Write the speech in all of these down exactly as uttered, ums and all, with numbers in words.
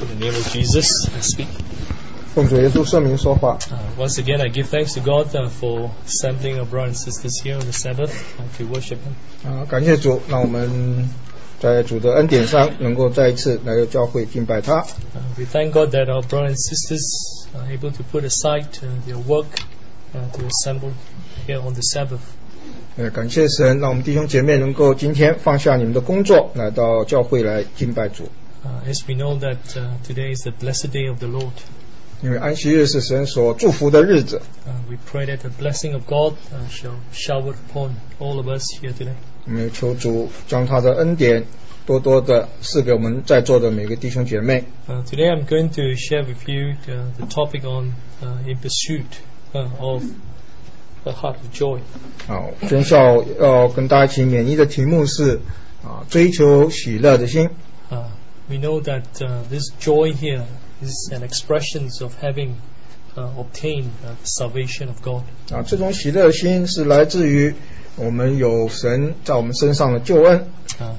In the name of Jesus, I speak. 奉主耶稣圣名说话。 Uh, once again, I give thanks to God uh, for assembling our brothers and sisters here on the Sabbath uh, to worship Him. 啊，感谢主，让我们在主的恩典上能够再一次来到教会敬拜他。 Uh, we thank God that our brothers and sisters are able to put aside uh, their work uh, to assemble here on the Sabbath. 呃，感谢神，让我们弟兄姐妹能够今天放下你们的工作，来到教会来敬拜主。 Uh, as we know that uh, today is the blessed day of the Lord. 因为安息日是神所祝福的日子， Uh, we pray that the blessing of God uh, shall shower upon all of us here today. 我们求主将他的恩典多多的赐给我们在座的每个弟兄姐妹。 Uh, today I'm going to share with you uh, the topic on uh, in pursuit uh, of the heart of joy. 啊，全校要跟大家一起勉励的题目是啊，追求喜乐的心。 Uh, we know that uh, this joy here is an expression of having uh, obtained uh, the salvation of God. 啊，这种喜乐的心是来自于我们有神在我们身上的救恩。 Uh,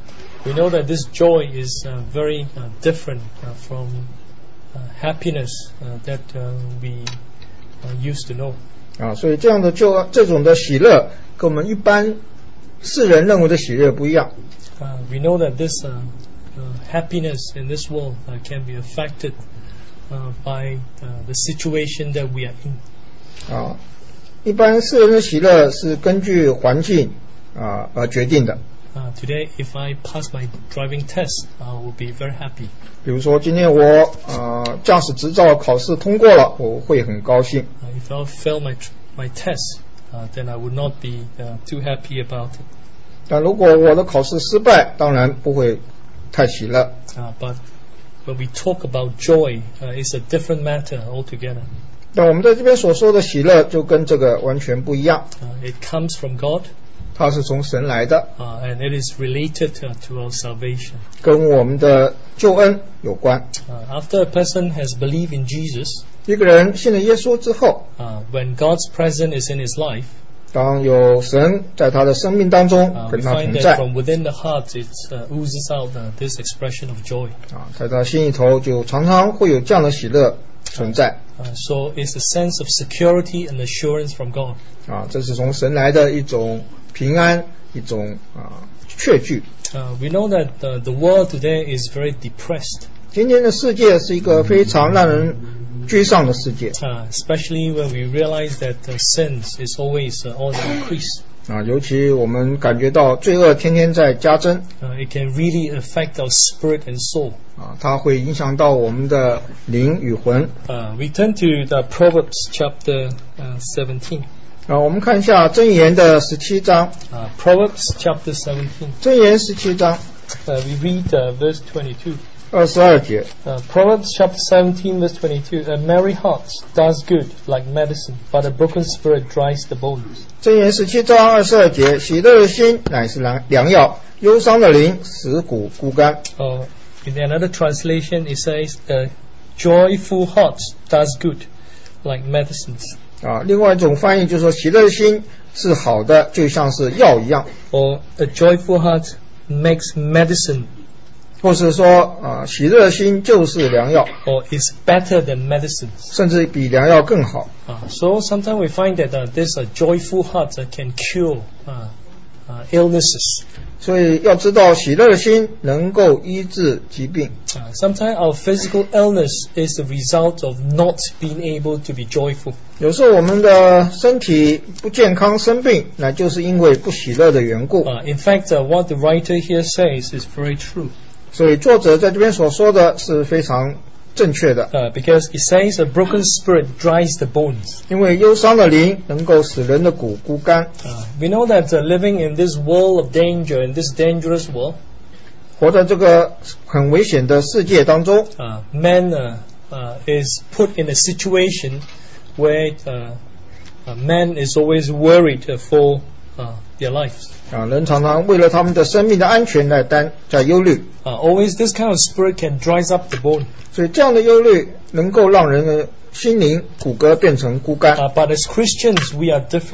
we know that this joy is uh, very uh, different uh, from uh, happiness uh, that uh, we uh, used to know. 啊，所以这样的救这种的喜乐跟我们一般世人认为的喜乐不一样。 Uh, we know that this uh, uh, happiness in this world uh, can be affected uh, by uh, the situation that we are in. 啊，一般世人的喜乐是根据环境啊而决定的。 Uh, today, if I pass my driving test, I will be very happy. 比如说今天我啊驾驶执照考试通过了，我会很高兴。 Uh, if I fail my tr- my test, uh, then I would not be uh, too happy about it. 但如果我的考试失败，当然不会太喜乐。 Uh, but when we talk about joy, uh, it's a different matter altogether. 但我们在这边所说的喜乐就跟这个完全不一样， Uh, it comes from God, 它是从神来的， uh, and it is related uh, to our salvation. 跟我们的救恩有关。 Uh, after a person has believed in Jesus, 一个人信了耶稣之后， uh, when God's presence is in his life, 当有神在他的生命当中 uh, 跟 we 他 find 同 that 在 from within the heart it uh, oozes out uh, this expression of joy. 啊，在他心里头就常常会有这样的喜乐存在 Uh, so it's a sense of security and assurance from God. 啊，这是从神来的一种平安，一种啊确据。 Uh, we know that uh, the world today is very depressed, 今天的世界是一个非常让人沮丧的世界 uh, especially when we realize that uh, sins is always uh, on the increase. 啊，尤其我们感觉到罪恶天天在加增 Uh, it can really affect our spirit and soul. 啊，它会影响到我们的灵与魂 Uh, we turn to the Proverbs chapter uh, seventeen. 啊。我们看一下箴言的十七章， Uh, Proverbs chapter seventeen. 箴言十七章 Uh, we read uh, verse twenty-two. 二十二节 Uh, Proverbs chapter seventeen, verse twenty-two. A merry heart does good like medicine, but a broken spirit dries the bones. 箴言十七章二十二节，喜乐的心乃是良良药，忧伤的灵使骨枯干。 Uh, in another translation, it says, "A joyful heart does good, like medicines." 啊，另外一种翻译就是说，喜乐的心是好的，就像是药一样， Or a joyful heart makes medicine, 或是说啊，喜乐的心就是良药， or is better than medicines. 甚至比良药更好。 Uh, so sometimes we find that uh, this uh, joyful heart uh, can cure uh, uh, illnesses. 所以要知道，喜乐的心能够医治疾病。 Uh, sometimes our physical illness is the result of not being able to be joyful. 有时候我们的身体不健康生病，那就是因为不喜乐的缘故。 Uh, in fact, uh, what the writer here says is very true. 所以作者在这边所说的是非常正确的， Uh, because it says a broken spirit dries the bones. 因为忧伤的灵能够使人的骨枯干。 Uh, we know that uh, living in this world of danger, in this dangerous world, 活在这个很危险的世界当中， uh, man uh, uh, is put in a situation where uh, uh, man is always worried uh, for uh, their lives. 啊，人常常为了他们的生命的安全来担在忧虑， Uh, always this kind of spirit can dries up the bone. 所以这样的忧虑能够让人的心灵骨骼变成枯干。 Uh, but as Christians, we are different.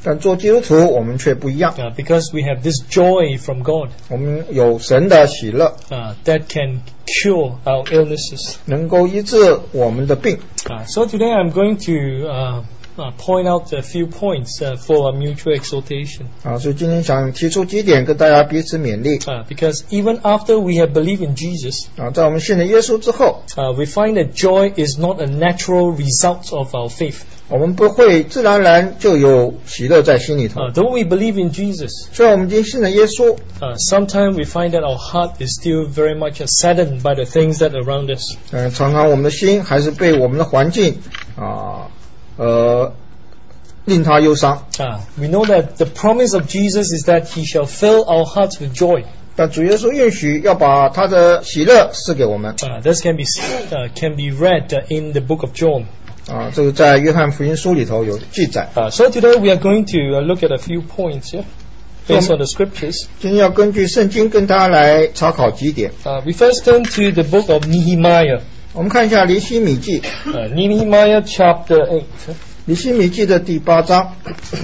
但做基督徒我们却不一样， uh, because we have this joy from God 我们有神的喜乐， uh, that can cure our illnesses. 能够医治我们的病。 Uh, so today I'm going to uh, uh, point out a few points uh, for a mutual exhortation. 啊，所以今天想提出几点跟大家彼此勉励。 Uh, because even after we have believed in Jesus, 啊，在我们信了耶稣之后， uh, we find that joy is not a natural result of our faith. 我们不会自然而然就有喜乐在心里头。 Uh, though we believe in Jesus, 虽然我们已经信了耶稣， uh, sometimes we find that our heart is still very much saddened by the things that are around us. 嗯、常常我们的心还是被我们的环境啊，呃，令他忧伤。 Uh, we know that the promise of Jesus is that He shall fill our hearts with joy. 但主耶稣允许要把他的喜乐赐给我们。 Uh, this can be uh, can be read uh, in the book of John. 啊，这个在约翰福音书里头有记载。 Uh, so today we are going to uh, look at a few points here, based on the scriptures. 今天要根据圣经跟大家来查考几点。 Uh, we first turn to the book of Nehemiah. 我们看一下尼希米记， Uh, Nehemiah chapter eight. 尼希米记的第八章，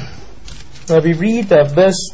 Uh, we read uh, verse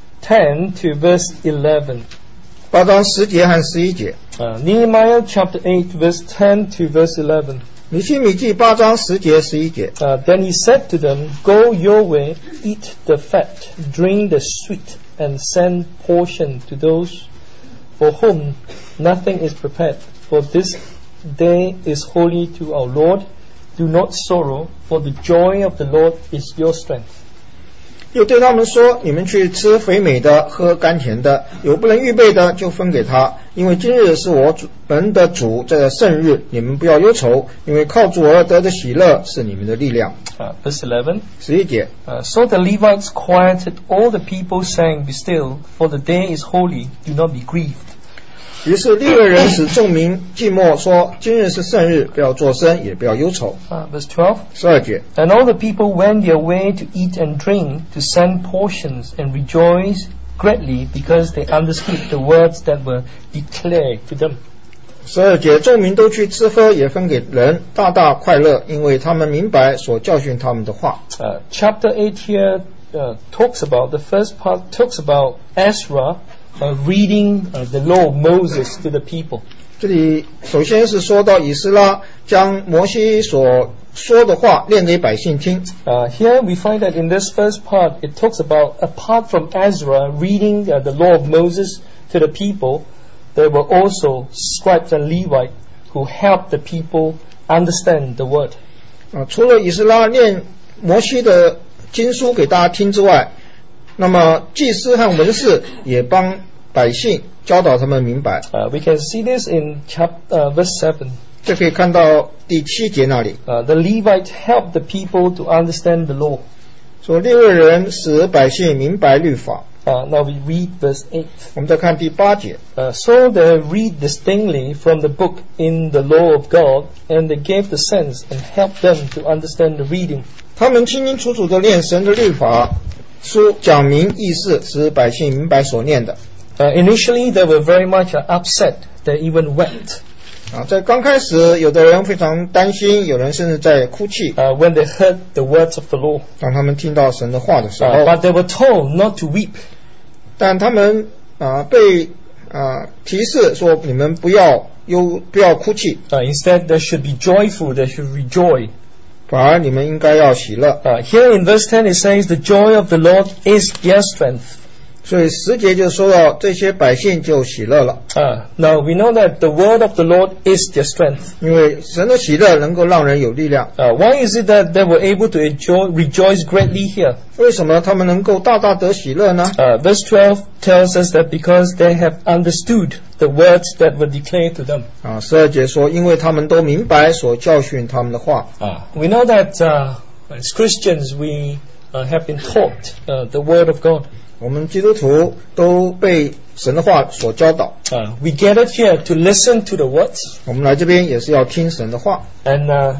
ten to verse eleven. 八章十节和十一节。 Uh, Nehemiah chapter eight, verse ten to verse eleven. 尼希米记八章十节十一节。 Uh, then he said to them, Go your way, eat the fat, drink the sweet, and send portion to those for whom nothing is prepared. For this day is holy to our Lord. Do not sorrow, for the joy of the Lord is your strength. 又对他们说：你们去吃肥美的，喝甘甜的，有不能预备的就分给他，因为今日是我主们的主这圣日，你们不要忧愁，因为靠主而得的喜乐是你们的力量。 Uh, verse eleven. 十一节。 Uh, so the Levites quieted all the people, saying, Be still, for the day is holy, do not be grieved. 于是利未人使众民静默，说：今日是圣日，不要作声，也不要忧愁。 Uh, verse twelve. 十二节。 And all the people went their way to eat and drink, to send portions and rejoice greatly, because they understood the words that were declared to them. 十二节，众民都去吃喝，也分给人，大大快乐，因为他们明白所教训他们的话。 Uh, chapter eight here uh, talks about, the first part talks about Ezra uh, reading uh, the law of Moses to the people. 这里首先是说到以斯拉将摩西所说的话念给百姓听。 Uh, here we find that in this first part it talks about, apart from Ezra reading uh, the law of Moses to the people, there were also scribes and Levites who helped the people understand the word. 啊，除了以斯拉念摩西的经书给大家听之外，那么祭司和文士也帮百姓教导他们明白。 Uh, we can see this in chapter uh, verse seven. 这可以看到第七节那里 Uh, the Levites helped the people to understand the law. 说利未人使百姓明白律法。 Uh, now we read verse eight. 我们再看第八节。 Uh, so they read distinctly from the book in the law of God, and they gave the sense and helped them to understand the reading. 他们清清楚楚地念神的律法书，讲明意思，使百姓明白所念的。 Uh, initially, they were very much uh, upset. They even wept 啊，在刚开始，有的人非常担心，有人甚至在哭泣。 uh, when they heard the words of the law. 当他们听到神的话的时候， Uh, but they were told not to weep. 但他们啊被啊提示说，你们不要忧，不要哭泣， Uh, instead, they should be joyful. They should rejoice. 反而你们应该要喜乐。 Uh, here in verse ten, it says, "The joy of the Lord is their strength." 所以十节就说到这些百姓就喜乐了， Uh, now we know that the word of the Lord is their strength. 因为神的喜乐能够让人有力量。 Uh, why is it that they were able to enjoy, rejoice greatly here? 为什么他们能够大大得喜乐呢？ Uh, verse twelve tells us that because they have understood the words that were declared to them. 啊，十二节说，因为他们都明白所教训他们的话。 Uh, we know that uh, as Christians we uh, have been taught uh, the word of God. 我们基督徒都被神的话所教导， Uh, we gathered here to listen to the words, 我们来这边也是要听神的话。 and uh,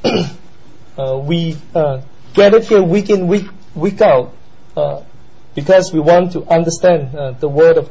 uh, we uh, gathered here week in week week out uh, because we want to understand uh, the word of God.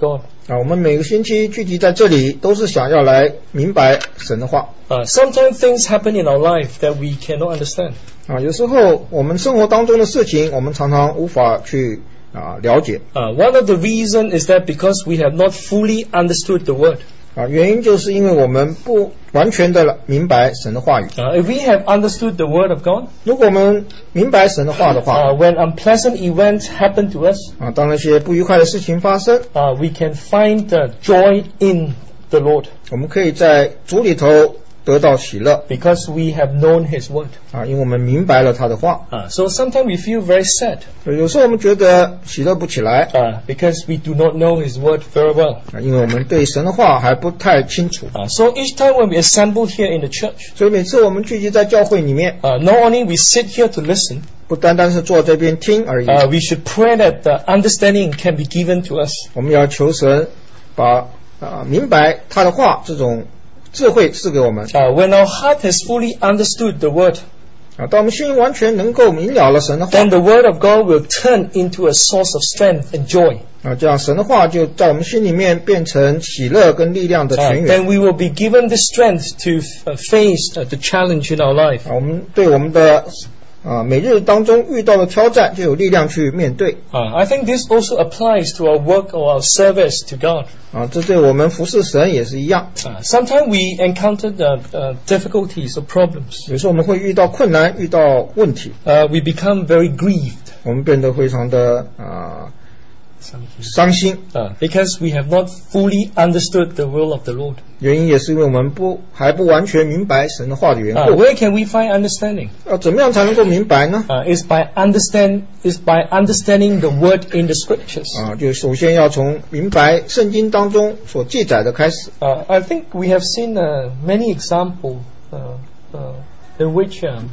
啊，我们每个星期聚集在这里，都是想要来明白神的话。 Uh, sometimes things happen in our life that we cannot understand. 啊，有时候我们生活当中的事情，我们常常无法去啊了解。 Uh, one of the reasons is that because we have not fully understood the word. 啊，原因就是因为我们不完全的明白神的话语。 Uh, if we have understood the word of God, 如果我们明白神的话的话， uh, when unpleasant events happen to us, 啊，当那些不愉快的事情发生， uh, we can find the joy in the Lord 我们可以在主里头得到喜乐。 because we have known His word. 啊，因为我们明白了他的话。 Uh, so sometimes we feel very sad 有时候我们觉得喜乐不起来， uh, because we do not know His word very well. 啊，因为我们对神的话还不太清楚。 Uh, so each time when we assemble here in the church, 所以每次我们聚集在教会里面， uh, not only we sit here to listen, 不单单是坐这边听而已， uh, we should pray that the understanding can be given to us. 我们要求神把啊明白他的话这种智慧赐给我们。 Uh, when our heart has fully understood the word, 啊，当我们心完全能够明了了神的话， then the word of God will turn into a source of strength and joy. 啊，这样神的话就在我们心里面变成喜乐跟力量的 Uh, 泉源。 then we will be given the strength to uh, face uh, the challenge in our life. 啊，我们对我们的啊每日当中遇到的挑战就有力量去面对。 Uh, I think this also applies to our work or our service to God. 啊，这对我们服侍神也是一样。 Uh, sometimes we encounter the, uh, difficulties or problems. 有时候我们会遇到困难，遇到问题， Uh, we become very grieved 我们变得非常的啊伤心。 uh, because we have not fully understood the will of the Lord. 原因也是因为我们不还不完全明白神的话的缘 Uh, 故。 where can we find understanding? 要怎么样才能够明白呢？ Uh, is by understand is by understanding the word in the scriptures. 啊，就首先要从明白圣经当中所记载的开始。 Uh, I think we have seen uh, many examples uh, uh, in which um,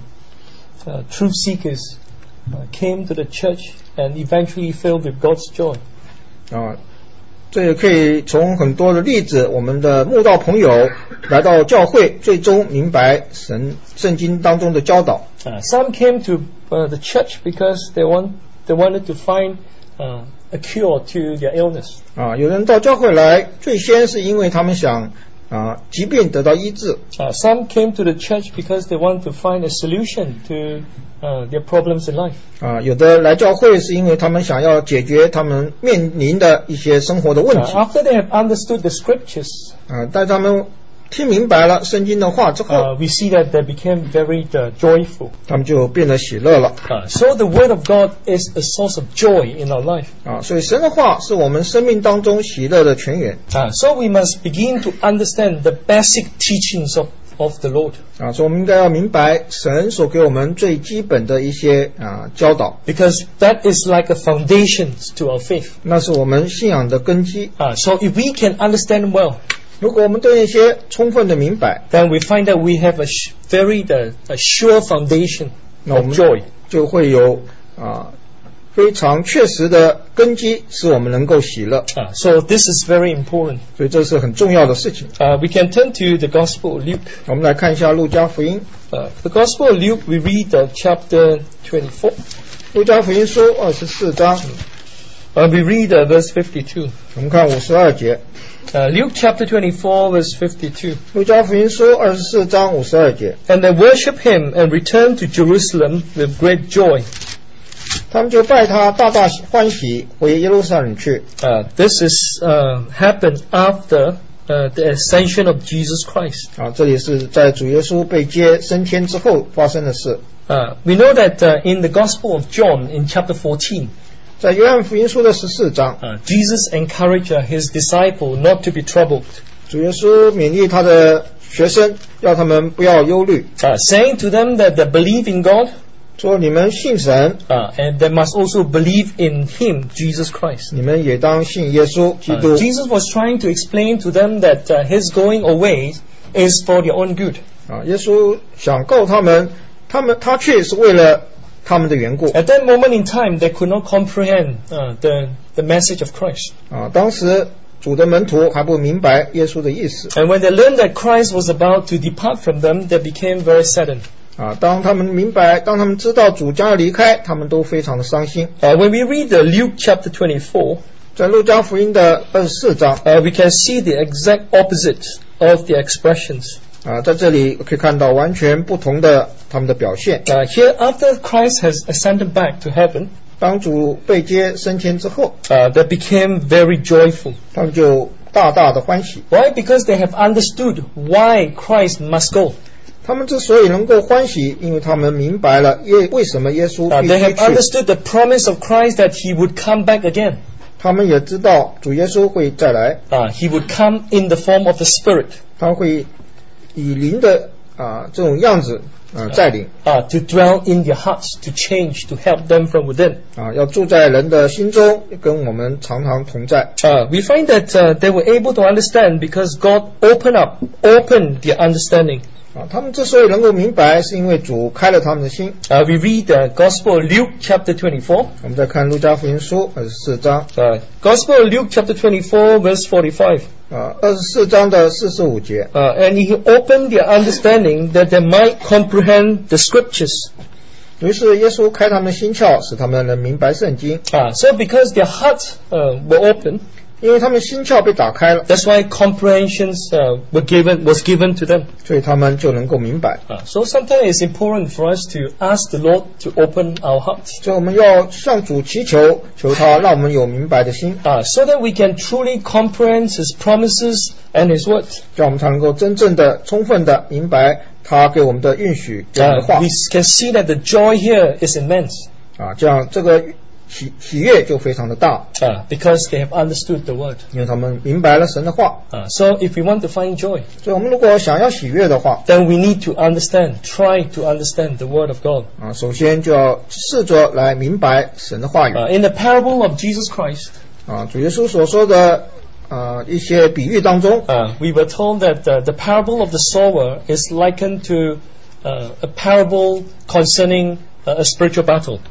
uh, truth seekers uh, came to the church and eventually filled with God's joy. 啊，这也可以从很多的例子，我们的慕道朋友来到教会，最终明白神圣经当中的教导。 Uh, some came to uh, the church because they want they wanted to find uh, a cure to their illness. 啊，有人到教会来，最先是因为他们想啊疾病得到医治。 Uh, some came to the church because they want to find a solution to uh, their problems in life. 啊，有的来教会是因为他们想要解决他们面临的一些生活的问 Uh, 题。 after they have understood the scriptures, 啊，在他们听明白了圣经的话之后， uh, we see that they became very uh, joyful. 他们就变得喜乐了。 Uh, so the word of God is a source of joy in our life. 啊，所以神的话是我们生命当中喜乐的泉源。 Uh, so we must begin to understand the basic teachings of, of the Lord. 啊，所以我们应该要明白神所给我们最基本的一些啊教导， Because that is like a foundation to our faith. 那是我们信仰的根基。 Uh, so if we can understand well, 如果我们对那些充分的明白， then we find that we have a sh- very the, a sure foundation 那我 of 们 joy. 就会有啊非常确实的根基，使我们能够喜乐。 Uh, so this is very important. 所以这是很重要的事情。 Uh, we can turn to the Gospel of Luke. 我们来看一下路加福音， Uh, the Gospel of Luke, we read uh, chapter twenty-four. 路加福音书二十四章， Uh, we read uh, verse fifty-two. 我们看五十二节。 Uh, Luke chapter twenty-four, verse fifty-two. 路加福音书二十四章五十二节， And they worshiped him and returned to Jerusalem with great joy. 他们就拜他，大大欢喜，回耶路撒冷去。 Uh, this is uh, happened after uh, the ascension of Jesus Christ. 啊，这里是在主耶稣被接升天之后发生的事。 Uh, we know that uh, in the Gospel of John, in chapter fourteen, 在约翰福音书的十四章， uh, Jesus encouraged uh, his disciple not to be troubled, 主耶稣勉励他的学生，要他们不要忧虑， uh, saying to them that they believe in God, 说你们信神， uh, and they must also believe in Him, Jesus Christ. 你们也当信耶稣基 Uh, 督。 Jesus was trying to explain to them that uh, His going away is for their own good. 啊，耶稣想告他们，他们他却是为了他们的缘故。 At that moment in time, they could not comprehend uh, the, the message of Christ. 啊，当时主的门徒还不明白耶稣的意思。 And when they learned that Christ was about to depart from them, they became very saddened. 啊，当他们明白，当他们知道主将要离开，他们都非常的伤心。 Uh, when we read the Luke chapter twenty-four, 在路加福音的二十四章 uh, we can see the exact opposite of the expressions. 啊，在这里可以看到完全不同的他们的表现。 Uh, here, after Christ has ascended back to heaven, 当主被接升天之后， uh, they became very joyful. 他们就大大的欢喜。 Why? Because they have understood why Christ must go. 他们之所以能够欢喜，因为他们明白了耶为什么耶稣 Uh, 必 they 须 have 去。 understood the promise of Christ that he would come back again. 他们也知道主耶稣会再来， Uh, he would come in the form of the Spirit 他会以灵的啊这种样子啊带领 uh, to dwell in their hearts, to change, to help them from within. 啊，要住在人的心中，跟我们常常同在。 Uh, we find that uh, they were able to understand because God opened up, opened their understanding. 啊，他们之所以能够明白，是因为主开了他们的心。 Uh, we read the Gospel of Luke chapter twenty-four. 我们再看路加福音书二十四章 Uh, Gospel of Luke chapter twenty-four verse forty-five. 啊，二十四章的四十五节 Uh, and he opened their understanding that they might comprehend the scriptures. 于是耶稣开他们的心窍，使他们能明白圣经。 Uh, so because their hearts uh, were open, 因为他们心窍被打开了， that's why comprehensions uh, were given was given to them. 所以他们就能够明白。 Uh, so sometimes it's important for us to ask the Lord to open our hearts, 所以我们要向主祈求，求他让我们有明白的心， uh, so that we can truly comprehend His promises and His words. 这样我们才能够真正的、充分的明白他给我们的允许这样的 Uh, 话 we can see that the joy here is immense 啊，这样这个喜喜悦就非常的大， uh, because they have understood the word. 因为他们明白了神的话。 Uh, so if we want to find joy, 所以我们如果想要喜悦的话 then we need to understand, try to understand the word of God. 啊，首先就要试着来明白神的话语 Uh, in the parable of Jesus Christ, 啊。主耶稣所说的啊一些比喻当中 uh, we were told that uh, the parable of the sower is likened to uh, a parable concerning uh, a spiritual battle.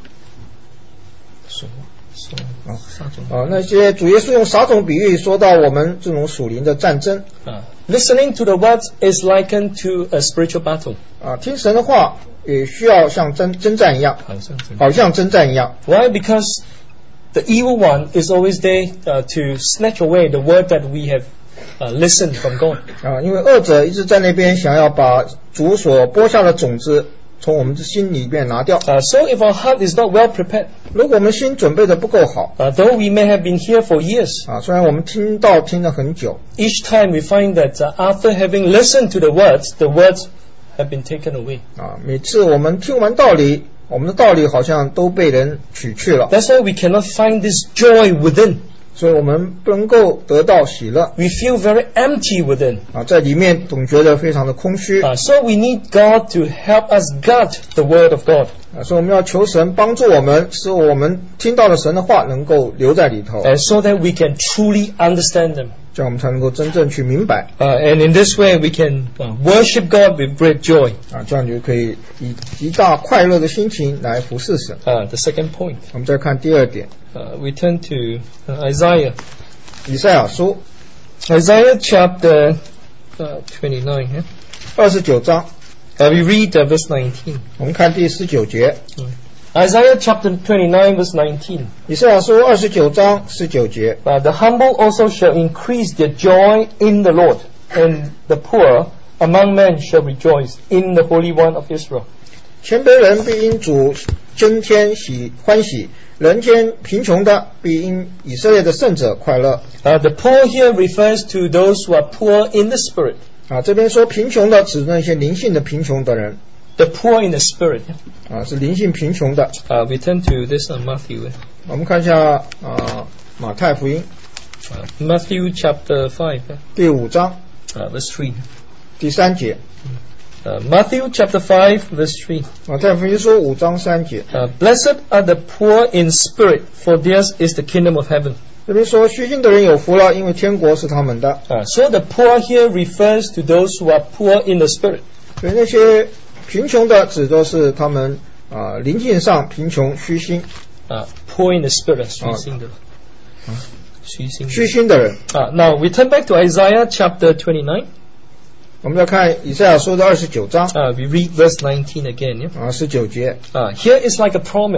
So, so, 啊，那些主耶稣用撒种比喻说到我们这种属灵的战争 uh, listening to the words is likened to a spiritual battle. 啊，听神的话也需要像征征战一样，好像征战一样。 Why? Because the evil one is always there uh, to snatch away the word that we have uh, listened from God. 啊，因为恶者一直在那边想要把主所播下的种子从我们的心里面拿掉。 Uh, so if our heart is not well prepared, 如果我们心准备的不够好 uh, though we may have been here for years, 啊，虽然我们听到听了很久 each time we find that uh, after having listened to the words, the words have been taken away. 啊，每次我们听完道理，我们的道理好像都被人取去了， That's why we cannot find this joy within. 所以我们不能够得到喜乐 We feel very empty within. 啊，在里面总觉得非常的空虚 Uh, so we need God to help us guard the word of God. 啊，所以我们要求神帮助我们，使我们听到的神的话能够留在里头， Uh, so that we can truly understand them. 这样我们才能够真正去明白 Uh, and in this way, we can uh, worship God with great joy. 啊，这样就可以以极大快乐的心情来服侍神。 Uh, the second point, 我们再看第二点， uh, we turn to uh, Isaiah. 以赛亚书 Isaiah chapter uh, twenty-nine. Yeah? 二十九章， Uh, we read uh, verse nineteen. 我们看第十九节， Isaiah chapter twenty-nine, verse nineteen. 以赛亚书二十九章十九节， Uh, the humble also shall increase their joy in the Lord, and the poor among men shall rejoice in the Holy One of Israel. 谦卑人必因主增添喜欢喜，人间贫穷的必因以色列的圣者快乐。 Uh, the poor here refers to those who are poor in the spirit. 啊，这边说贫穷的指那些灵性的贫穷的人， The poor in the spirit. 啊，是灵性贫穷的。 Uh, we turn to this on Matthew. 我们看一下啊，马太福音 Uh, Matthew chapter five, 第五章 uh, verse three. 第三节， Uh, Matthew chapter five, verse three. 马太福音说五章三节， Uh, Blessed are the poor in spirit, for theirs is the kingdom of heaven. 这边说虚心的人有福了，因为天国是他们的。 Uh, so the poor here refers to those who are poor in the spirit. 所以那些贫穷的指的是他们啊灵性上贫穷虚心 Uh, poor in the spirit, 虚心的。虚心的。 虚心的人。 Uh, now we turn back to Isaiah chapter twenty-nine. 我们再看以赛亚书的二十九章 Uh, we read verse nineteen again. Yeah? 啊十九节， Uh, here is like a promise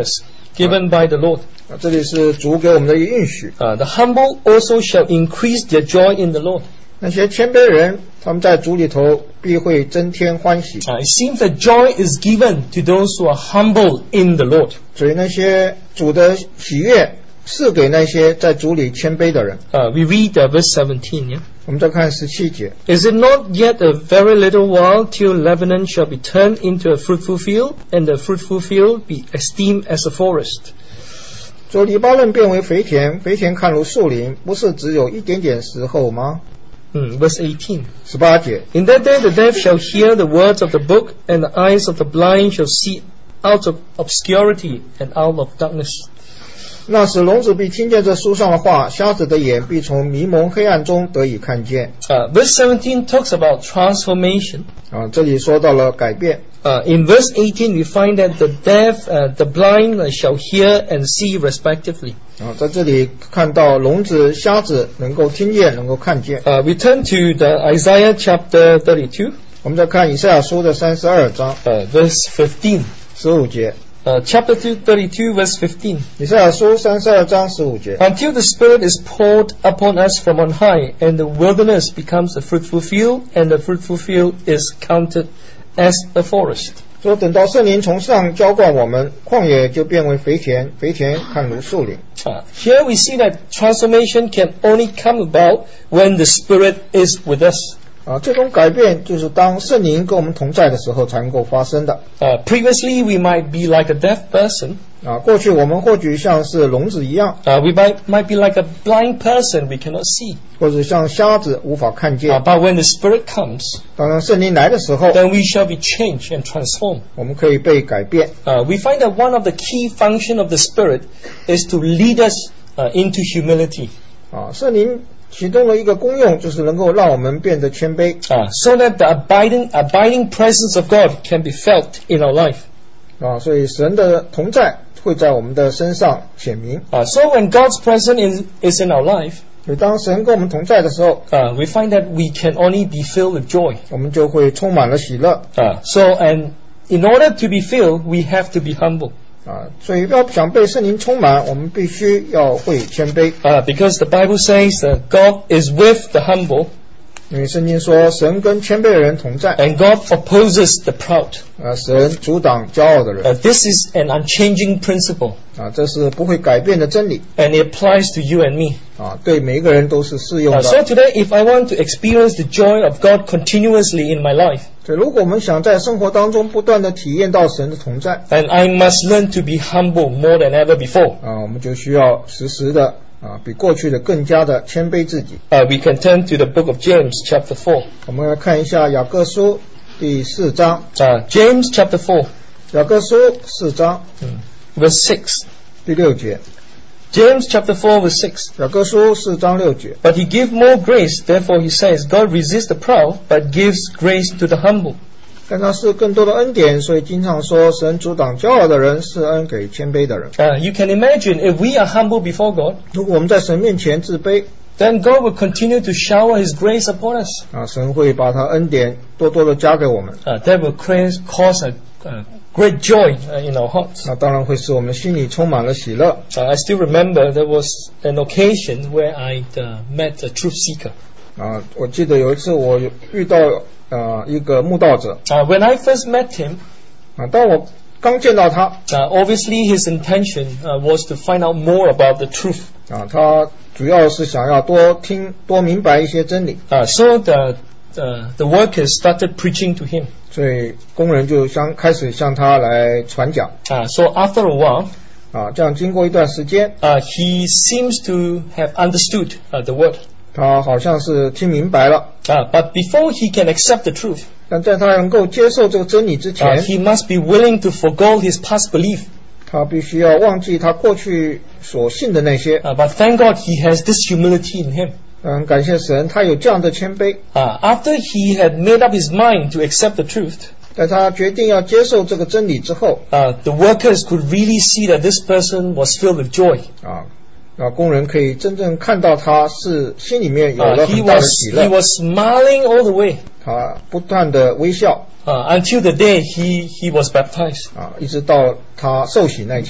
given by the Lord. 啊，这里是主给我们的一个应许。 Uh, the humble also shall increase their joy in the Lord. 那些谦卑人，他们在主里头必会增添欢喜。 Uh, it seems that joy is given to those who are humble in the Lord. 所以那些主的喜悦是给那些在主里谦卑的人。 Uh, we read uh, verse seventeen. Yeah? 我们再看十七节。 Is it not yet a very little while till Lebanon shall be turned into a fruitful field, and the fruitful field be esteemed as a forest? 说黎巴嫩变为肥田，肥田看如树林，不是只有一点点时候吗？ Hmm, verse eighteen. 十八节。 In that day the deaf shall hear the words of the book, and the eyes of the blind shall see out of obscurity and out of darkness. 那时聋子必听见这书上的话，瞎子的眼必从迷蒙黑暗中得以看见。 Uh, verse seventeen talks about transformation. 啊，这里说到了改变。 Uh, in verse eighteen we find that the deaf, uh, the blind uh, shall hear and see respectively. 啊，在这里看到聋子、瞎子能够听见，能够看见。 Uh, we turn to the Isaiah chapter thirty-two, 我们再看以赛亚书的三十二章 uh, verse fifteen. 十五节。 Uh, chapter two, thirty-two, verse fifteen. 以赛亚书三十二章十五节。 Until the Spirit is poured upon us from on high, and the wilderness becomes a fruitful field, and the fruitful field is counted as a forest. 说等到圣灵从上浇灌我们，旷野就变为肥田，肥田看如树林。 Uh, here we see that transformation can only come about when the Spirit is with us. 啊，这种改变就是当圣灵跟我们同在的时候才能够发生的。 Uh, previously, we might be like a deaf person. 啊，过去我们或许像是聋子一样， Uh, we might, might be like a blind person. We cannot see. 或者像瞎子无法看 Uh, 见。 but when the Spirit comes, 当然圣灵来的时候， then we shall be changed and transformed. 我们可以被改变。 Uh, we find that one of the key functions of the Spirit is to lead us uh, into humility. 啊，圣灵其中的一个功用就是能够让我们变得谦卑， Uh, so that the abiding, abiding presence of God can be felt in our life. 啊，所以神的同在会在我们的身上显明。 Uh, so when God's presence is, is in our life, 所以当神跟我们同在的时候， uh, we find that we can only be filled with joy. 我们就会充满了喜乐。 Uh, so, and in order to be filled, we have to be humble. 啊，所以要想被圣灵充满，我们必须要会谦卑。 Uh, because the Bible says that God is with the humble, 因为圣经说神跟谦卑的人同在， and God opposes the proud. 啊，神阻挡骄傲的人。 Uh, this is an unchanging principle, 啊，这是不会改变的真理。 and it applies to you and me. 啊，对每一个人都是适用 Uh, 的。 so today, if I want to experience the joy of God continuously in my life, 所以如果我们想在生活当中不断的体验到神的同在， then I must learn to be humble more than ever before. 啊，我们就需要时时的啊，比过去的更加的谦卑自己。 Uh, we can turn to the book of James, chapter four. 我们来看一下雅各书第四章， Uh, James, chapter four, 雅各书四章 verse six. 第六节， James, chapter four, verse six. 雅各书四章六节。 But he give more grace, therefore he says, God resists the proud, but gives grace to the humble. 但他是更多的恩典，所以经常说神阻挡骄傲的人，施恩给谦卑的人。 Uh, you can imagine if we are humble before God, 如果我们在神面前自卑， then God will continue to shower his grace upon us. 啊，神会把他恩典多多的加给我们， Uh, that will cause, cause a, a great joy uh, in our hearts. 那当然会使我们心里充满了喜乐。 Uh, I still remember there was an occasion where I uh, met a truth seeker. 啊，我记得有一次我有遇到呃一个慕道者， Uh, when I first met him, 啊，当我刚见到他， uh, obviously his intention uh, was to find out more about the truth. 啊，他主要是想要多听多明白一些真理， Uh, so the, uh, the workers started preaching to him. 所以工人就向开始向他来传讲。 Uh, so after a while, 啊，这样经过一段时间， uh, he seems to have understood uh, the word. 他好像是听明白了， Uh, but before he can accept the truth, 但在他能够接受这个真理之 uh, 前， he must be willing to forgo his past belief. 他必须要忘记他过去所信的那些。 Uh, but thank God he has this humility in him. 嗯，感谢神，他有这样的谦卑。 Uh, after he had made up his mind to accept the truth, 在他决定要接受这个真理之后， uh, the workers could really see that this person was filled with joy. 啊，啊，工人可以真正看到他是心里面有 Uh, 了 he 很大的 was 喜 he 乐， was smiling all the way 他不断的微笑 uh, until the day he he was baptized. 啊，一直到他受洗那天。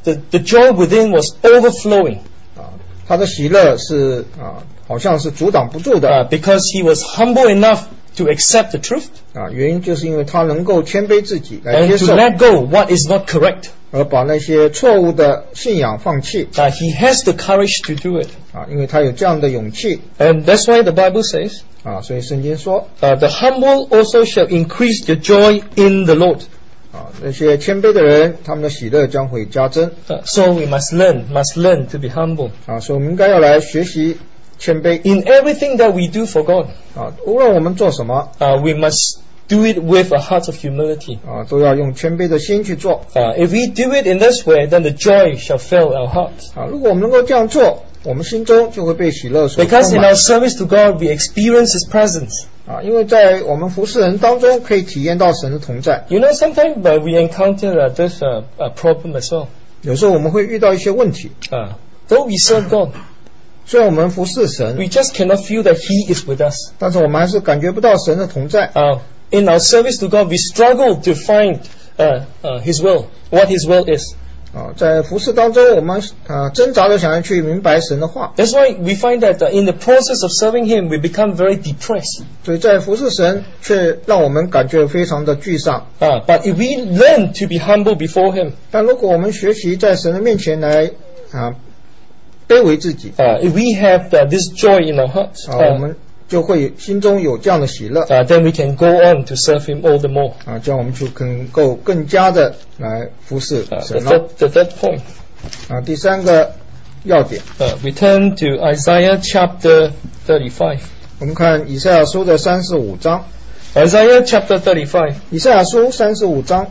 the, the joy within was overflowing. 啊，他的喜乐是啊，好像是阻挡不住的。 Uh, because he was humble enough to accept the truth 啊，原因就是因为他能够谦卑自己来接 and to 受， let go what is not correct. 而把那些错误的信仰放弃。 Uh, he has the courage to do it. 啊，因为他有这样的勇气。 And that's why the Bible says, 啊，所以圣经说， uh, the humble also shall increase their joy in the Lord. 啊，那些谦卑的人，他们的喜乐将会加增。 Uh, so we must learn, must learn to be humble. 啊，所以我们应该要来学习谦卑。 In everything that we do for God, 啊，无论我们做什么， uh, we must do it with a heart of humility. 啊，都要用谦卑的心去做。 Uh, if we do it in this way, then the joy shall fill our hearts. 啊，如果我们能够这样做，我们心中就会被喜乐所 Because 充 in 满。 our service to God, we experience His presence. 啊，因为在我们服侍人当中，可以体验到神的同在。 You know, sometimes uh, we encounter uh, this uh, uh, problem as well. 有时候我们会遇到一些问题， Uh, though we serve God, 虽然我们服侍神， we just cannot feel that He is with us. 但是我们还是感觉不到神的同在。 Uh, in our service to God, we struggle to find uh, uh, His will, what His will is. 啊，在服侍当中，我们啊挣扎着想要去明白神的话， That's why we find that uh, in the process of serving Him, we become very depressed. 所以在服侍神却让我们感觉非常的沮丧。 Uh, but if we learn to be humble before Him, 但如果我们学习在神的面前来啊卑微自己， uh, if we have uh, this joy in our hearts, 啊，我 uh, 们就会心中有这样的喜乐。 uh, then we can go on to serve Him all the more. 啊，这样我们就能够更加的来服侍 Uh, the, 神了。 third, the third point. 啊，第三个要点， Uh, we turn to Isaiah chapter thirty-five. 我们看以赛亚书的三十五章。 Isaiah chapter thirty-five. 以赛亚书三十五章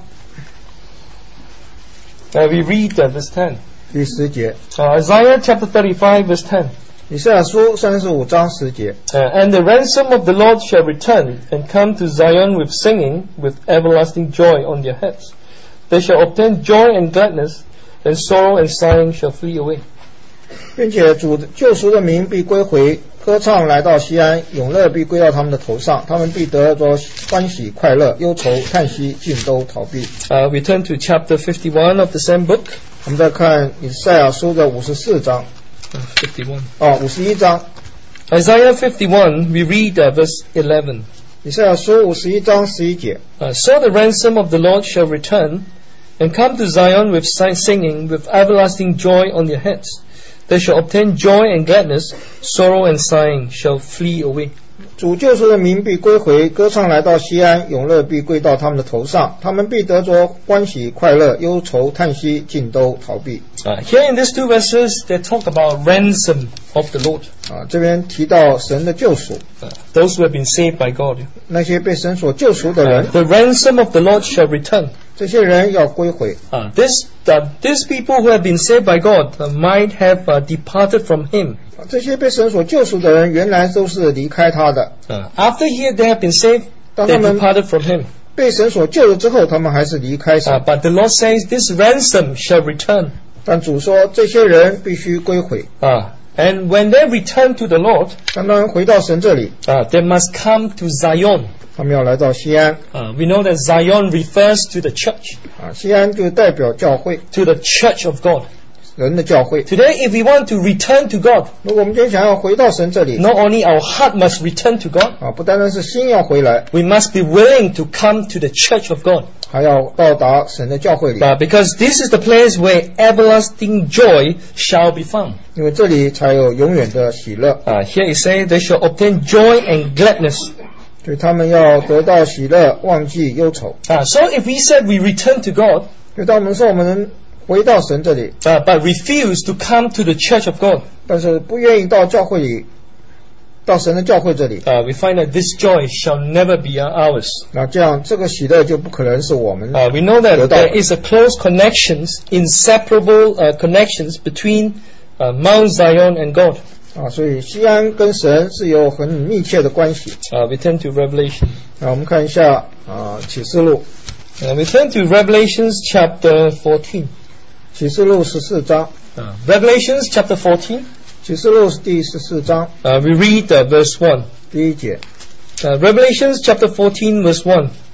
Uh, we read uh, verse ten. 第十节， Uh, Isaiah chapter thirty-five, verse ten. 以赛亚书三十五章十节。 Uh, and the ransom of the Lord shall return and come to Zion with singing, with everlasting joy on their heads. They shall obtain joy and gladness, and sorrow and sighing shall flee away. 并且主救赎的名必归回，歌唱来到西安，永乐必归到他们的头上，他们必得着欢喜快乐，忧愁叹息尽都逃避。 Uh, we turn to chapter fifty-one of the same book. 我们再看以赛亚书的五十四章， Uh, fifty-one. 哦，五十一章。 Isaiah fifty-one, we read uh, verse eleven. 以赛亚书五十一章十一节， Uh, so the ransom of the Lord shall return and come to Zion with si- singing, with everlasting joy on their heads. They shall obtain joy and gladness, sorrow and sighing shall flee away. 主救赎的名必归回，歌唱来到西安，永乐必归到他们的头上，他们必得着欢喜快乐，忧愁叹息尽都逃避。 Uh, here in these two verses, they talk about ransom of the Lord. 啊，这边提到神的救赎， Uh, those who have been saved by God. 那些被神所救赎的 Uh, 人， the ransom of the Lord shall return. 这些人要归回。 Uh, this, uh, these people who have been saved by God uh, might have uh, departed from Him. 这些被神所救赎的人，原来都是离开他的。 Uh, after here they have been saved, 当 they 他们 departed from Him. 被神所救了之后，他们还是离开 Uh, 神。 but the Lord says this ransom shall return. 但主说，这些人必须归回。 Uh, and when they return to the Lord, 当他们回到神这里， uh, they must come to Zion. 他们要来到西安。 Uh, we know that Zion refers to the church, 啊，西安就代表教会， to the church of God. 人的教会。 Today, if we want to return to God, 如果我们今天想要回到神这里， not only our heart must return to God, 啊，不单单是心要回来， we must be willing to come to the church of God. 还要到达神的教会里， Uh, because this is the place where everlasting joy shall be found. 因为这里才有永远的喜乐。 Uh, here it says they shall obtain joy and gladness. 所以他们要得到喜乐，忘记忧愁。 Uh, so if we said we return to God, 所以当我们说我们能回到神这里， uh, but refuse to come to the church of God, 但是不愿意到教会里，到神的教会这里， uh, we find that this joy shall never be ours. 那这样这个喜乐就不可能是我们 Uh, we know that 得到 there 的。 is a close connections, inseparable uh, connections between uh, Mount Zion and God. 啊，所以西安跟神是有很密切的关系。 Uh, we turn to Revelation. 啊，我们看一下啊启示录， Uh, we turn to Revelations chapter fourteen. 启示录十四章， Uh, Revelations chapter fourteen. 启示录是第十四章 Uh, we read uh, verse one. 第一节， Uh, Revelations chapter fourteen, verse one.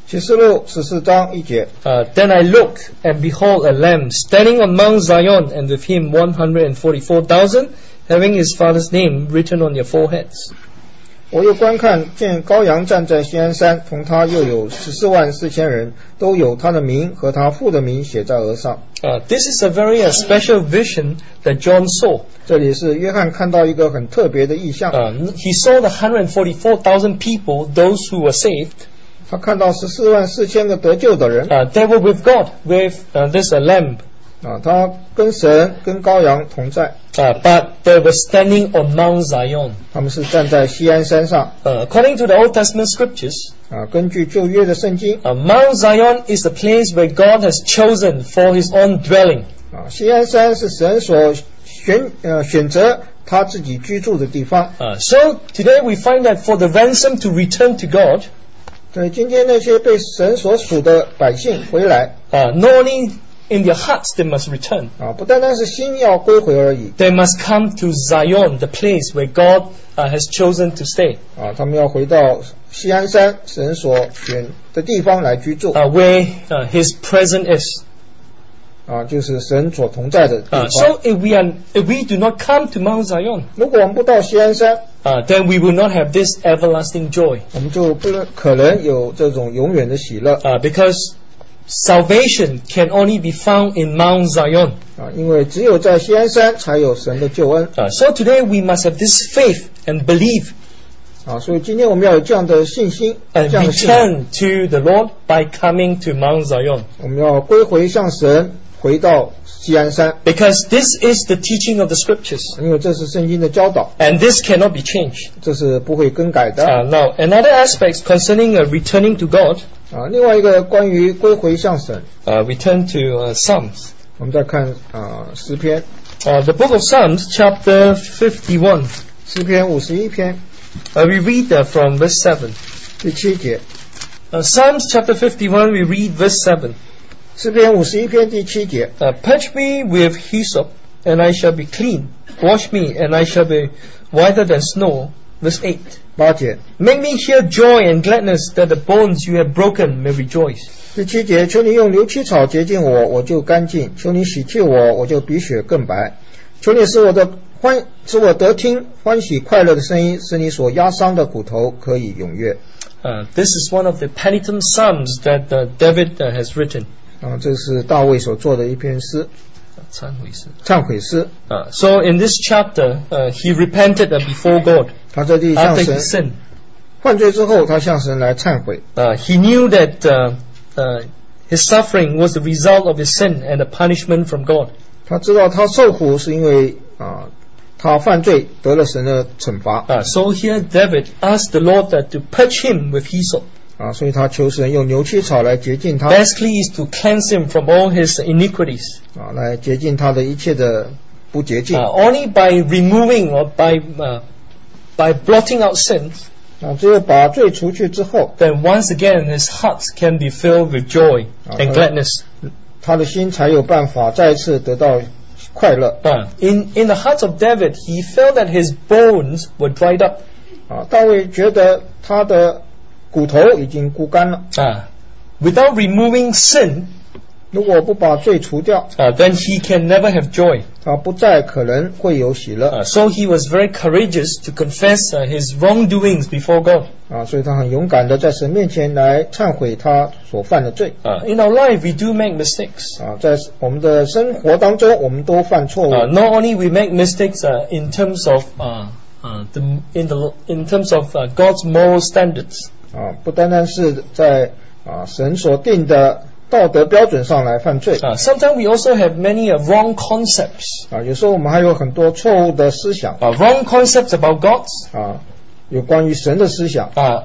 启示录十四章一节。 Uh, then I looked, and behold, a lamb standing on Mount Zion, and with him one hundred and forty-four thousand, having his father's name written on their foreheads. 我又观看，见羔羊站在锡安山，同他又有十四万四千人，都有他的名和他父的名写在额上。 Uh, this is a very uh, special vision that John saw. 这里是约翰看到一个很特别的意象。 Uh, he saw the one hundred and forty-four thousand people, those who were saved. 他看到十四万四千个得救的人。 Uh, they were with God, with uh, this uh, lamb. 啊，他跟神跟羔羊同在。 Uh, but they were standing on Mount Zion. 他们是站在锡安山上。 Uh, according to the Old Testament scriptures, 啊，根据旧约的圣经， uh, Mount Zion is the place where God has chosen for His own dwelling. 啊，锡安山是神所选呃选择他自己居住的地方。 Uh, so today we find that for the ransom to return to God, 对，今天那些被神所属的百姓回来， uh, not only in their hearts they must return, 啊，不单单是心要归回而已， they must come to Zion, the place where God uh, has chosen to stay, 啊，他们要回到锡安山神所选的地方来居住， uh, where uh, His presence is. 啊，就是神所同在的地 Uh, 方。 so if we are, if we do not come to Mount Zion, 如果我们不到锡安山， uh, then we will not have this everlasting joy, 我们就不能可能有这种永远的喜乐， uh, because salvation can only be found in Mount Zion. 啊，因为只有在锡安山才有神的救恩， Uh, so today we must have this faith and believe 啊，所以今天我们要有这样的信心， and 这样的信仰， return to the Lord by coming to Mount Zion, 我们要归回向神，回到锡安山， because this is the teaching of the scriptures, 因为这是圣经的教导， and this cannot be changed. 这是不会更改的。 Uh, now, another aspect concerning uh, returning to God, 啊，另外一个关于归回向神， uh, we turn to uh, Psalms. 我们再看啊诗篇， Uh, the book of Psalms, chapter fifty-one. 诗篇五十一篇 Uh, we read uh, from verse seven. 第七节， Uh, Psalms chapter fifty-one, we read verse seven. 诗篇五十一篇第七节， Uh, Purge me with hyssop, and I shall be clean. Wash me, and I shall be whiter than snow. Verse eight. 八节， Make me hear joy and gladness, that the bones you have broken may rejoice. 第七节，求你用牛膝草洁净我，我就干净；求你洗去我，我就比雪更白；求你使我的欢，使我得听欢喜快乐的声音，使你所压伤的骨头可以踊跃。 Uh, this is one of the penitent psalms that uh, David uh, has written. 啊，这是大卫所做的一篇诗，忏悔诗。 Uh, so in this chapter, uh, he repented uh, before God 他在地向 after 神 he sinned. 犯罪之后，他向神来忏悔。 Uh, he knew that uh, uh, his suffering was the result of his sin and a punishment from God. 他知道他受苦是因为啊，他犯罪得了神的惩罚 Uh, so here David asked the Lord that to purge him with hyssop. 啊，所以他求神用牛膝草来洁净他 Basically is to cleanse him from all his iniquities. 啊，来洁净他的一切的不洁净 Uh, only by removing or by uh, by blotting out sins, 啊，只有把罪除去之后， then once again his heart can be filled with joy and gladness. 他的心才有办法再次得到快乐 Uh, in in the heart of David, he felt that his bones were dried up. 啊。大卫觉得他的骨头已经枯干了， Uh, without removing sin, 如果不把罪除掉， uh, then he can never have joy. 他不再可能会有喜乐 Uh, so he was very courageous to confess uh, his wrongdoings before God. 啊，所以他很勇敢的在神面前来忏悔他所犯的罪 Uh, in our life, we do make mistakes. 啊。在我们的生活当中，我们都犯错误 Uh, not only we make mistakes uh, in terms of uh, uh, the in the in terms of uh, God's moral standards, 啊，不单单是在啊神所定的道德标准上来犯罪 uh, sometimes we also have many uh, wrong concepts. 啊，有时候我们还有很多错误的思想 Uh, wrong concepts about God. 啊，有关于神的思想 Uh,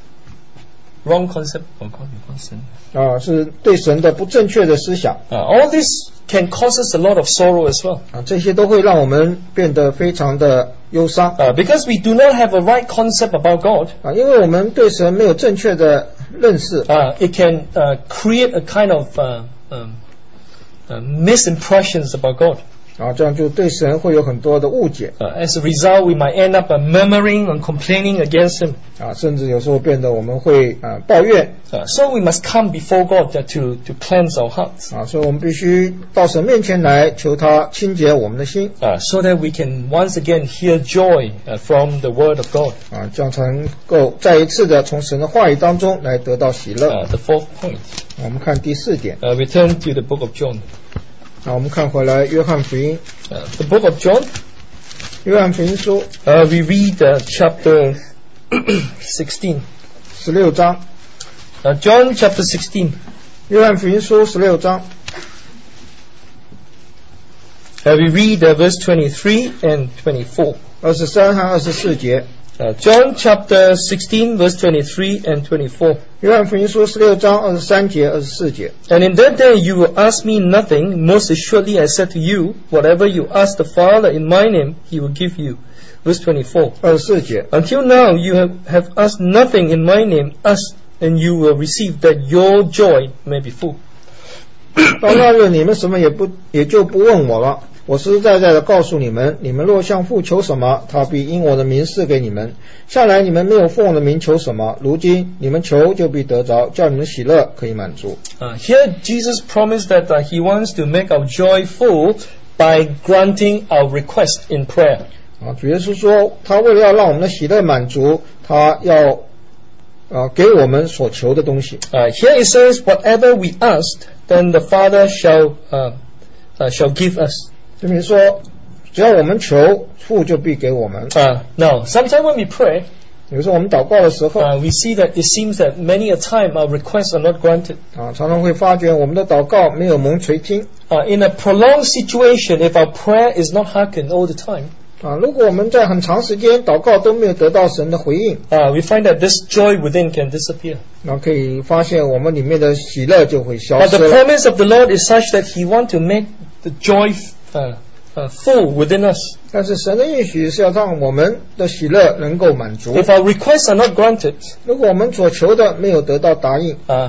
wrong concept about God. concept. 啊，是对神的不正确的思想 Uh, all this can cause us a lot of sorrow as well. 啊，这些都会让我们变得非常的忧伤 Uh, because we do not have a right concept about God, 啊，因为我们对神没有正确的认识 uh, it can uh, create a kind of uh, um, uh, misimpressions about God. 啊，这样就对神会有很多的误解 Uh, as a result, we might end up uh, murmuring and complaining against Him. 啊，甚至有时候变得我们会啊抱怨 Uh, so we must come before God uh, to, to cleanse our hearts, 啊，所以我们必须到神面前来求他清洁我们的心 uh, so that we can once again hear joy uh, from the Word of God. 啊，这样才能够再一次的从神的话语当中来得到喜乐。 Uh, the fourth point, 我们看第四点 uh, we turn to the book of John. 啊，我们看回来约翰福音， Uh, the book of John, 约翰福音书 uh, we read uh, chapter sixteen. 十六章， Uh, John chapter sixteen. 约翰福音书十六章， Uh, we read uh, verse twenty-three and twenty-four. 二十三和二十四节。 Uh, John chapter sixteen, verse twenty-three and twenty-four. 约翰福音书十六章二十三节、二十四节。 And in that day you will ask me nothing. Most assuredly I said to you, whatever you ask the Father in my name, He will give you. Verse twenty-four. 二十四节。 Until now you have, have asked nothing in my name. Ask and you will receive, that your joy may be full. 到那日你们什么也不也就不问我了。我实实在在的告诉你们，你们若向父求什么，他必因我的名赐给你们。向来你们没有奉我的名求什么，如今你们求就必得着，叫你们喜乐可以满足。 Uh, here Jesus promised that uh, He wants to make our joy full by granting our request in prayer. 啊，主耶稣说，他为了要让我们的喜乐满足，他要啊给我们所求的东西。 Uh, here it says, whatever we asked, then the Father shall uh, uh, shall give us. 这边说，只要我们求，父就必给我们。 Uh, now, sometimes when we pray, 有时候我们祷告的时候， uh, we see that it seems that many a time our requests are not granted. 啊，常常会发觉我们的祷告没有蒙垂听。 Uh, in a prolonged situation, if our prayer is not hearkened all the time, 啊，如果我们在很长时间祷告都没有得到神的回应， uh, we find that this joy within can disappear. 那可以发现我们里面的喜乐就会消 But 失 the 了。 promise of the Lord is such that He wants to make the joy uh, uh, full within us. 但是神的应许是要让我们的喜乐能够满足。 If our requests are not granted, 如果我们所求的没有得到答应， uh,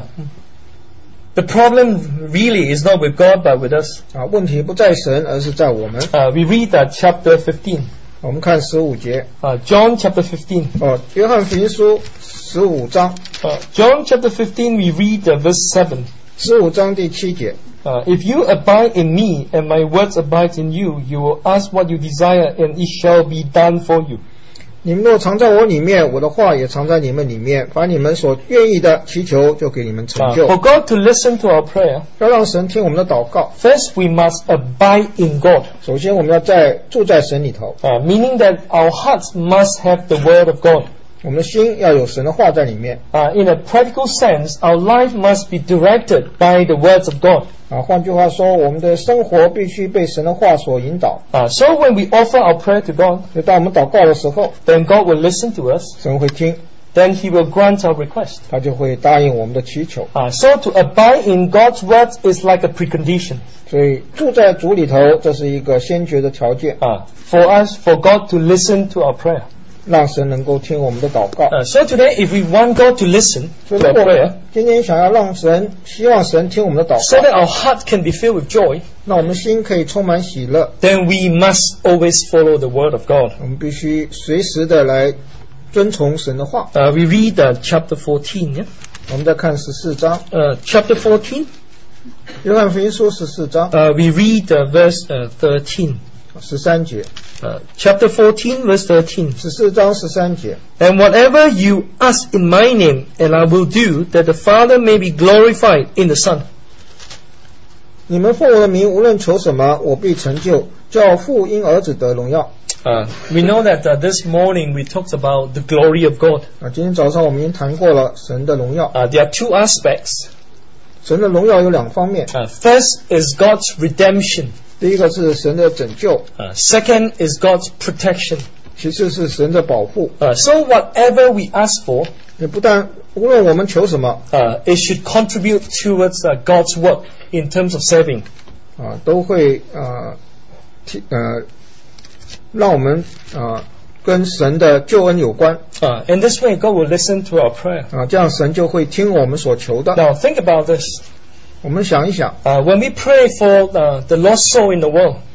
the problem really is not with God but with us. 啊，问题不在神，而是在我们。 Uh, we read that chapter fifteen. 我们看十五节， Uh, John chapter fifteen. 哦，约翰福音书十五章， Uh, John chapter fifteen, we read uh, verse seven. 十五章第七节。 Uh, if you abide in me and my words abide in you, you will ask what you desire and it shall be done for you. 你们若藏在我里面，我的话也藏在你们里面，把你们所愿意的祈求，就给你们成 Uh, 就。 for God to listen to our prayer, 要让神听我们的祷告， first we must abide in God. 首先我们要在住在神里头， Uh, meaning that our hearts must have the word of God. 我们的心要有神的话在里面。 Uh, in a practical sense, our life must be directed by the words of God. 啊，换句话说，我们的生活必须被神的话所引导。 Uh, so when we offer our prayer to God, 就当我们祷告的时候， then God will listen to us. 神会听， Then He will grant our request. 他就会答应我们的祈求。 Uh, so to abide in God's words is like a precondition 所以住在主里头，这是一个先决的条件， uh, for us, for God to listen to our prayer. 让神能够听我们的祷告。 Uh, so today, if we want God to listen 所 to 以 our 如果 prayer, 今天想要让神，希望神听我们的祷 so 告， that our heart can be filled with joy, 那我们心可以充满喜乐， then we must always follow the word of God. 我们必须随时的来遵从神的话。 Uh, we read uh, chapter fourteen. Yeah? 我们再看十四章， Uh, chapter fourteen, 约翰福音书十四章 uh, we read uh, verse uh, thirteen. 十三节， Uh, chapter fourteen, verse thirteen. 十四章十三节。 And whatever you ask in my name, and I will do, that the Father may be glorified in the Son. 你们奉我的名无论求什么，我必成就，叫父因儿子得荣耀。 Uh, we know that uh, this morning we talked about the glory of God. 啊，今天早上我们已经谈过了神的荣耀。 Uh, there are two aspects. 神的荣耀有两方面， Uh, first is God's redemption. 第一个是神的拯救， Uh, second is God's protection. 其次是神的保护。 Uh, so whatever we ask for, 也不但无论我们求什么 uh, it should contribute towards uh, God's work in terms of saving. 啊，都会呃提呃让我们啊跟神的救恩有关 Uh, in this way, God will listen to our prayer. 啊，这样神就会听我们所求的。 Now think about this. 我们想一想， Uh, when we pray for uh, the lost soul in the world,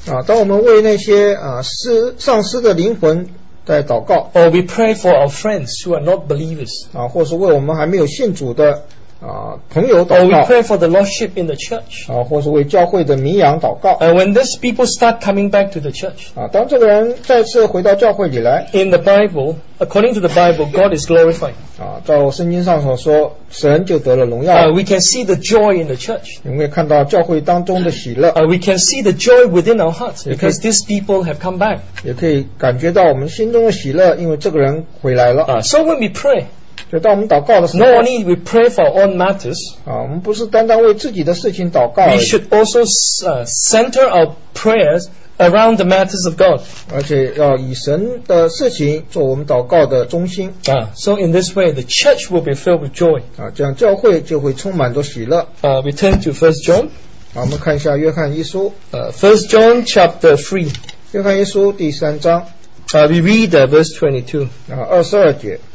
啊，当我们为那些啊失丧失的灵魂在祷告， or we pray for our friends who are not believers, 啊，或是为我们还没有信主的啊朋友 or 祷 we 告， pray for the lordship in the church. 啊，或是为教会的迷羊祷告， And when these people start coming back to the church, 啊，当这个人再次回到教会里来， in the Bible, according to the Bible, God is glorified. 啊，照圣经上所说，神就得了荣耀。 Uh, we can see the joy in the church. 你们可以看到教会当中的喜乐， Uh, we can see the joy within our hearts because these people have come back. 也可以感觉到我们心中的喜乐，因为这个人回来了。 Uh, so when we pray, 所以当我们祷告的时候， not only we pray for our own matters, 啊，我们不是单单为自己的事情祷告而 we 已， should also uh, center our prayers around the matters of God. 而且要以神的事情做我们祷告的中心。 Uh, so in this way, the church will be filled with joy. 啊，这样教会就会充满着喜乐。 Uh, we turn to First John. 好，我们看一下约翰一书， Uh, First John chapter three. 约翰一书第三章 Uh, we read uh, verse twenty-two. 啊二十二节。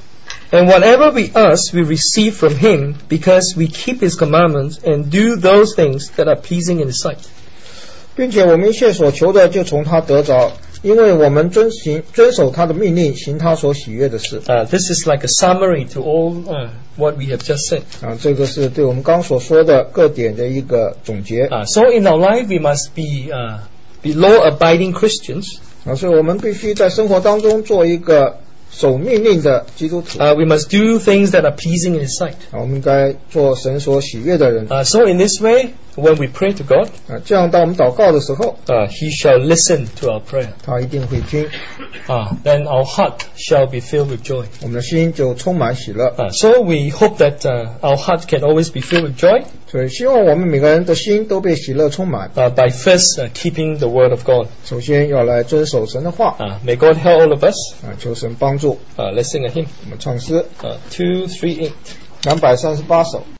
And whatever we ask, we receive from him because we keep his commandments and do those things that are pleasing in his sight. 并且我们一切所求的就从他得着，因为我们遵行遵守他的命令，行他所喜悦的事。 Uh, this is like a summary to all uh, what we have just said. 啊，这个是对我们刚所说的各点的一个总结。 Uh, so in our life, we must be uh, be law-abiding Christians. 啊，所以我们必须在生活当中做一个守命令的基督徒。 Uh, we must do things that are pleasing in his sight. 啊，我们应该做神所喜悦的人。 Uh, so in this way, when we pray to God, 啊，这样当我们祷告的时候， uh, he shall listen to our prayer. 他一定会听， Uh, then our heart shall be filled with joy. 我们的心就充满喜乐。 Uh, so we hope that uh, our heart can always be filled with joy 所以希望我们每个人的心都被喜乐充满。 uh, by first uh, keeping the word of God. 首先要来遵守神的话， Uh, may God help all of us. 啊，求神帮助。 Uh, let's sing a hymn. 我们唱诗 Uh, two, three, eight. 两百三十八首。